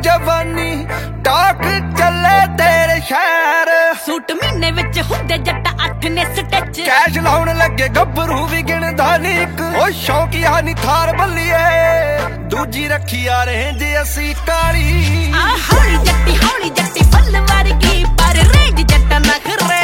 जवानी टाक चले तेरे शहर सूट महीने विच हुंदे जट्ट 8 ने स्टिच कैश लाउण लगे गब्बरू भी गिणदा नी इक ओ शौकिया नी थार बल्लिए दूजी रखी आ रेंज असी काली हौली जट्टी फल वर्गी पर रेंज जट्ट नखरे